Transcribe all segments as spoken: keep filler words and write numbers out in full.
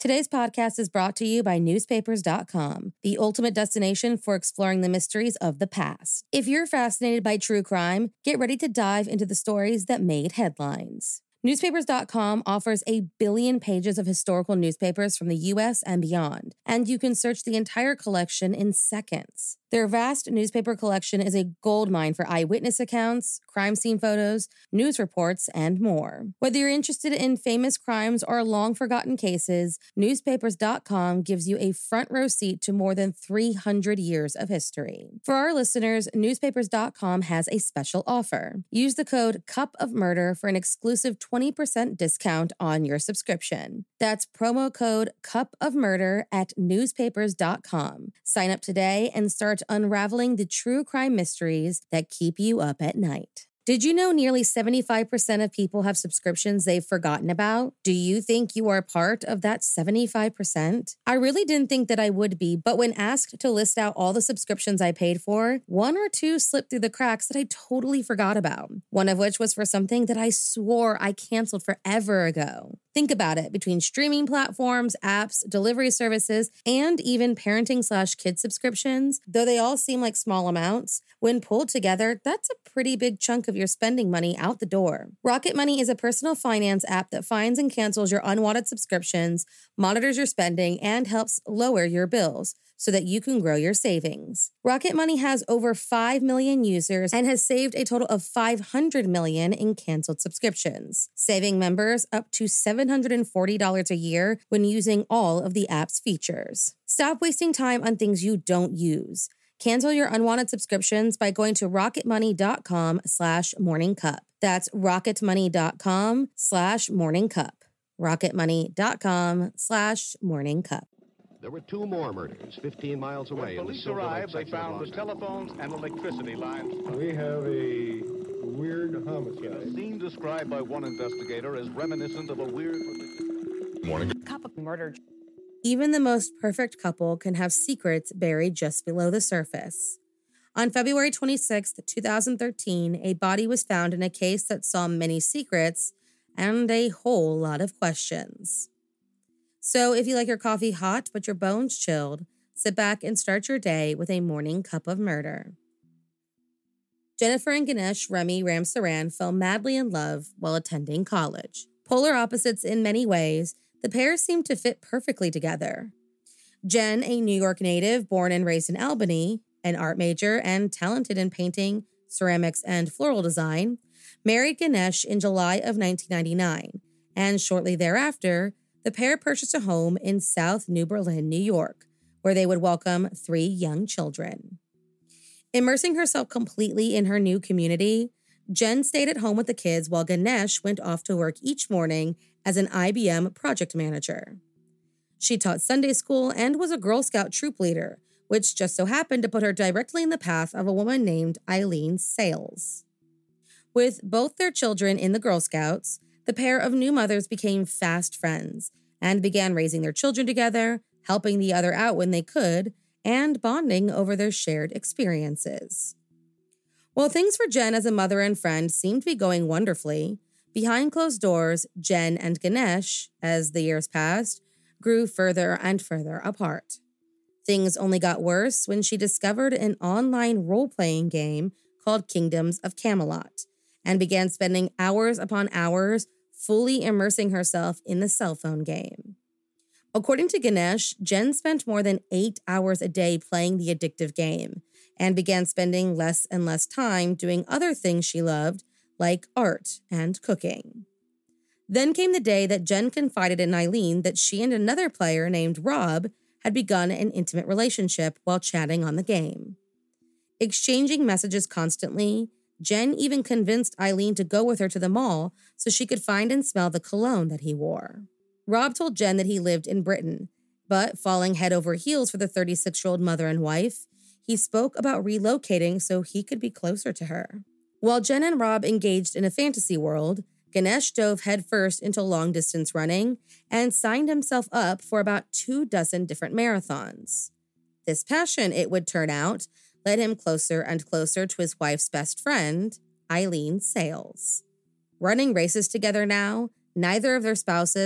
Today's podcast is brought to you by newspapers dot com, the ultimate destination for exploring the mysteries of the past. If you're fascinated by true crime, get ready to dive into the stories that made headlines. newspapers dot com offers a billion pages of historical newspapers from the U S and beyond, and you can search the entire collection in seconds. Their vast newspaper collection is a goldmine for eyewitness accounts, crime scene photos, news reports, and more. Whether you're interested in famous crimes or long-forgotten cases, newspapers dot com gives you a front row seat to more than three hundred years of history. For our listeners, newspapers dot com has a special offer. Use the code Cup of Murder for an exclusive twenty percent discount on your subscription. That's promo code Cup of Murder at newspapers dot com. Sign up today and start unraveling the true crime mysteries that keep you up at night. Did you know nearly seventy-five percent of people have subscriptions they've forgotten about? Do you think you are part of that seventy-five percent? I really didn't think that I would be, but when asked to list out all the subscriptions I paid for, one or two slipped through the cracks that I totally forgot about. One of which was for something that I swore I canceled forever ago. Think about it. Between streaming platforms, apps, delivery services, and even parenting slash kid subscriptions, though they all seem like small amounts, when pulled together, that's a pretty big chunk of your spending money out the door. Rocket Money is a personal finance app that finds and cancels your unwanted subscriptions, monitors your spending, and helps lower your bills so that you can grow your savings. Rocket Money has over five million users and has saved a total of five hundred million in canceled subscriptions, saving members up to seven hundred forty dollars a year when using all of the app's features. Stop wasting time on things you don't use. Cancel your unwanted subscriptions by going to rocketmoney.com slash morningcup. That's rocketmoney.com slash morningcup. rocketmoney.com slash morningcup. There were two more murders fifteen miles away. When police arrived, they found the telephones and electricity lines. We have a weird homicide. A scene described by one investigator as reminiscent of a weird... Morning. Cup of murder. Even the most perfect couple can have secrets buried just below the surface. On February twenty-sixth, twenty thirteen, a body was found in a case that saw many secrets and a whole lot of questions. So if you like your coffee hot but your bones chilled, sit back and start your day with a morning cup of murder. Jennifer and Ganesh Remy Ramsaran fell madly in love while attending college. Polar opposites in many ways, the pair seemed to fit perfectly together. Jen, a New York native born and raised in Albany, an art major and talented in painting, ceramics, and floral design, married Ganesh in July of nineteen ninety-nine, and shortly thereafter, the pair purchased a home in South New Berlin, New York, where they would welcome three young children. Immersing herself completely in her new community, Jen stayed at home with the kids while Ganesh went off to work each morning as an I B M project manager. She taught Sunday school and was a Girl Scout troop leader, which just so happened to put her directly in the path of a woman named Eileen Sales. With both their children in the Girl Scouts, the pair of new mothers became fast friends and began raising their children together, helping the other out when they could, and bonding over their shared experiences. While things for Jen as a mother and friend seemed to be going wonderfully, behind closed doors, Jen and Ganesh, as the years passed, grew further and further apart. Things only got worse when she discovered an online role-playing game called Kingdoms of Camelot, and began spending hours upon hours fully immersing herself in the cell phone game. According to Ganesh, Jen spent more than eight hours a day playing the addictive game and began spending less and less time doing other things she loved, like art and cooking. Then came the day that Jen confided in Eileen that she and another player named Rob had begun an intimate relationship while chatting on the game. Exchanging messages constantly, Jen even convinced Eileen to go with her to the mall so she could find and smell the cologne that he wore. Rob told Jen that he lived in Britain, but falling head over heels for the thirty-six-year-old mother and wife, he spoke about relocating so he could be closer to her. While Jen and Rob engaged in a fantasy world, Ganesh dove headfirst into long-distance running and signed himself up for about two dozen different marathons. This passion, it would turn out, led him closer and closer to his wife's best friend, Eileen Sales. Running races together now, neither of their spouses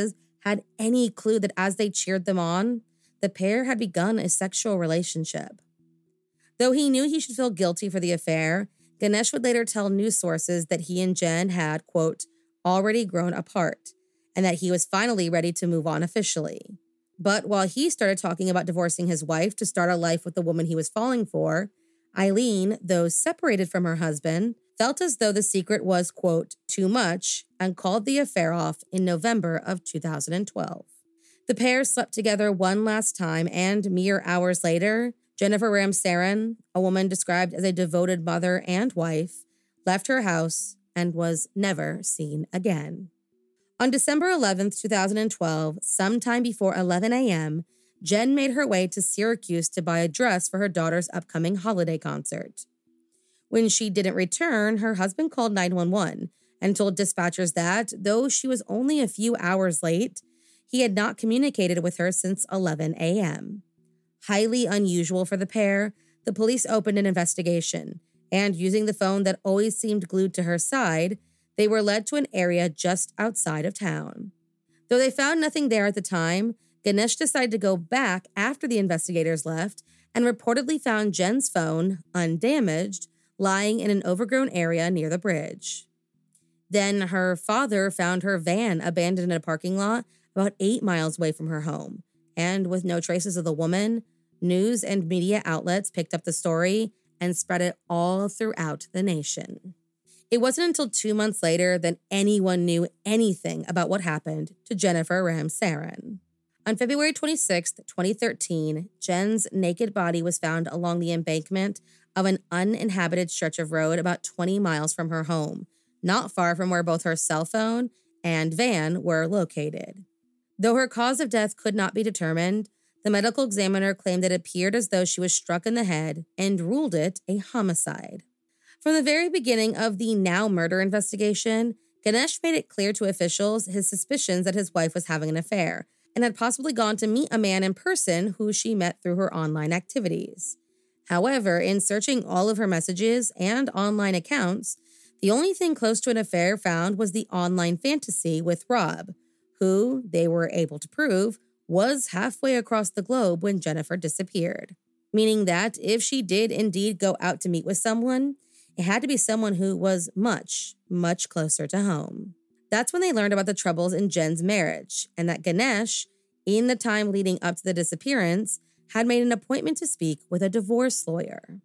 had any clue that as they cheered them on, the pair had begun a sexual relationship. Though he knew he should feel guilty for the affair, Ganesh would later tell news sources that he and Jen had, quote, already grown apart, and that he was finally ready to move on officially. But while he started talking about divorcing his wife to start a life with the woman he was falling for, Eileen, though separated from her husband, felt as though the secret was, quote, too much, and called the affair off in November of two thousand twelve. The pair slept together one last time, and mere hours later, Jennifer Ramsaran, a woman described as a devoted mother and wife, left her house and was never seen again. On December eleventh, two thousand twelve, sometime before eleven a.m., Jen made her way to Syracuse to buy a dress for her daughter's upcoming holiday concert. When she didn't return, her husband called nine one one and told dispatchers that, though she was only a few hours late, he had not communicated with her since eleven a.m. Highly unusual for the pair, the police opened an investigation, and using the phone that always seemed glued to her side, they were led to an area just outside of town. Though they found nothing there at the time, Ganesh decided to go back after the investigators left and reportedly found Jen's phone, undamaged, lying in an overgrown area near the bridge. Then her father found her van abandoned in a parking lot about eight miles away from her home, and with no traces of the woman, news and media outlets picked up the story and spread it all throughout the nation. It wasn't until two months later that anyone knew anything about what happened to Jennifer Ramsaran. On February twenty-sixth, twenty thirteen, Jen's naked body was found along the embankment of an uninhabited stretch of road about twenty miles from her home, not far from where both her cell phone and van were located. Though her cause of death could not be determined, the medical examiner claimed it appeared as though she was struck in the head and ruled it a homicide. From the very beginning of the now murder investigation, Ganesh made it clear to officials his suspicions that his wife was having an affair and had possibly gone to meet a man in person who she met through her online activities. However, in searching all of her messages and online accounts, the only thing close to an affair found was the online fantasy with Rob, who, they were able to prove, was halfway across the globe when Jennifer disappeared. Meaning that if she did indeed go out to meet with someone, it had to be someone who was much, much closer to home. That's when they learned about the troubles in Jen's marriage, and that Ganesh, in the time leading up to the disappearance, had made an appointment to speak with a divorce lawyer.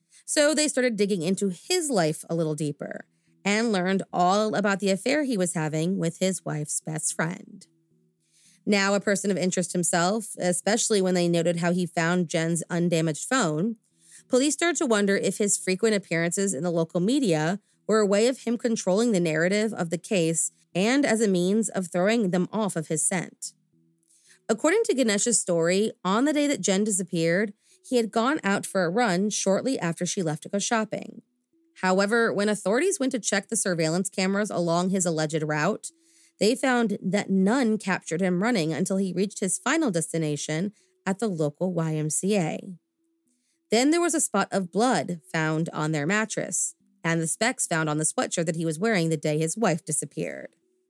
So they started digging into his life a little deeper and learned all about the affair he was having with his wife's best friend. Now a person of interest himself, especially when they noted how he found Jen's undamaged phone, police started to wonder if his frequent appearances in the local media were a way of him controlling the narrative of the case and as a means of throwing them off of his scent. According to Ganesh's story, on the day that Jen disappeared, he had gone out for a run shortly after she left to go shopping. However, when authorities went to check the surveillance cameras along his alleged route, they found that none captured him running until he reached his final destination at the local Y M C A. Then there was a spot of blood found on their mattress, and the specks found on the sweatshirt that he was wearing the day his wife disappeared.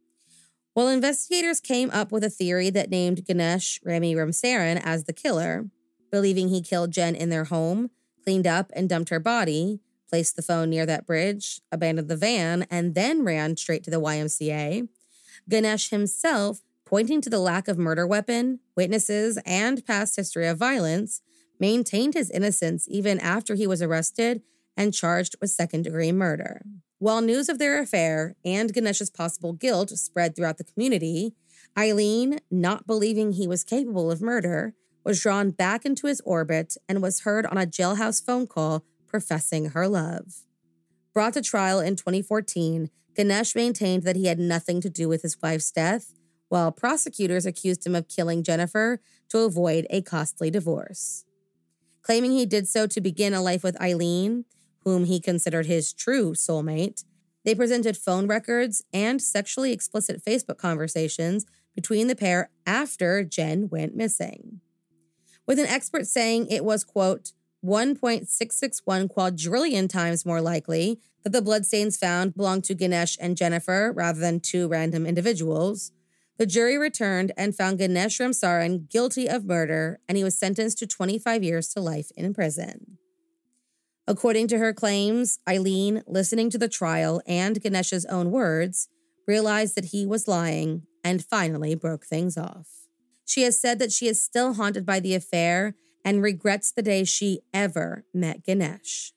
While investigators came up with a theory that named Ganesh Rami Ramsaran as the killer, believing he killed Jen in their home, cleaned up and dumped her body, placed the phone near that bridge, abandoned the van, and then ran straight to the Y M C A, Ganesh himself, pointing to the lack of murder weapon, witnesses, and past history of violence, maintained his innocence even after he was arrested and charged with second-degree murder. While news of their affair and Ganesh's possible guilt spread throughout the community, Eileen, not believing he was capable of murder, was drawn back into his orbit and was heard on a jailhouse phone call professing her love. Brought to trial in twenty fourteen, Ganesh maintained that he had nothing to do with his wife's death, while prosecutors accused him of killing Jennifer to avoid a costly divorce. Claiming he did so to begin a life with Eileen, whom he considered his true soulmate, they presented phone records and sexually explicit Facebook conversations between the pair after Jen went missing. With an expert saying it was, quote, one point six six one quadrillion times more likely that the bloodstains found belonged to Ganesh and Jennifer rather than two random individuals, The jury returned and found Ganesh Ramsaran guilty of murder, and he was sentenced to twenty-five years to life in prison. According to her claims, Eileen, listening to the trial and Ganesh's own words, realized that he was lying and finally broke things off. She has said that she is still haunted by the affair and regrets the day she ever met Ganesh.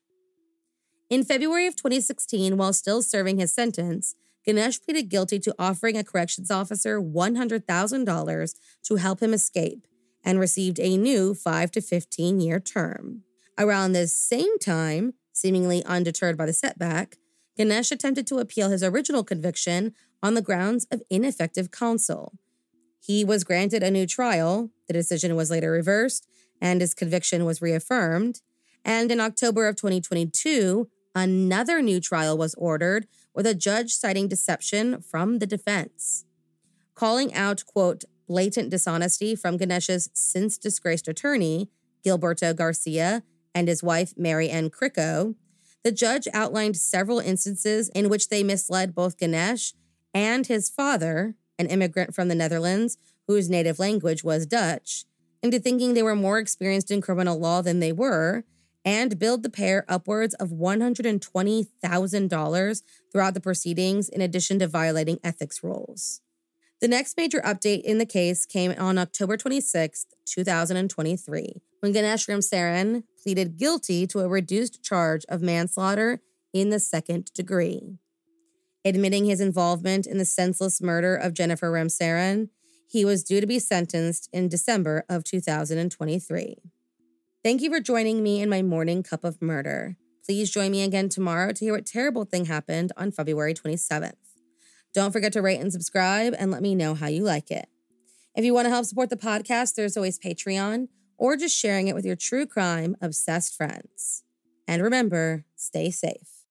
In February of twenty sixteen, while still serving his sentence, Ganesh pleaded guilty to offering a corrections officer one hundred thousand dollars to help him escape and received a new five to fifteen year term. Around this same time, seemingly undeterred by the setback, Ganesh attempted to appeal his original conviction on the grounds of ineffective counsel. He was granted a new trial, the decision was later reversed, and his conviction was reaffirmed. And in October of twenty twenty-two, another new trial was ordered with a judge citing deception from the defense. Calling out, quote, blatant dishonesty from Ganesh's since disgraced attorney, Gilberto Garcia, and his wife, Mary Ann Cricco, the judge outlined several instances in which they misled both Ganesh and his father, an immigrant from the Netherlands whose native language was Dutch, into thinking they were more experienced in criminal law than they were, and billed the pair upwards of one hundred twenty thousand dollars throughout the proceedings, in addition to violating ethics rules. The next major update in the case came on October twenty-sixth, twenty twenty-three, when Ganesh Ramsaran pleaded guilty to a reduced charge of manslaughter in the second degree. Admitting his involvement in the senseless murder of Jennifer Ramsaran, he was due to be sentenced in December of two thousand twenty-three. Thank you for joining me in my morning cup of murder. Please join me again tomorrow to hear what terrible thing happened on February twenty-seventh. Don't forget to rate and subscribe and let me know how you like it. If you want to help support the podcast, there's always Patreon or just sharing it with your true crime obsessed friends. And remember, stay safe.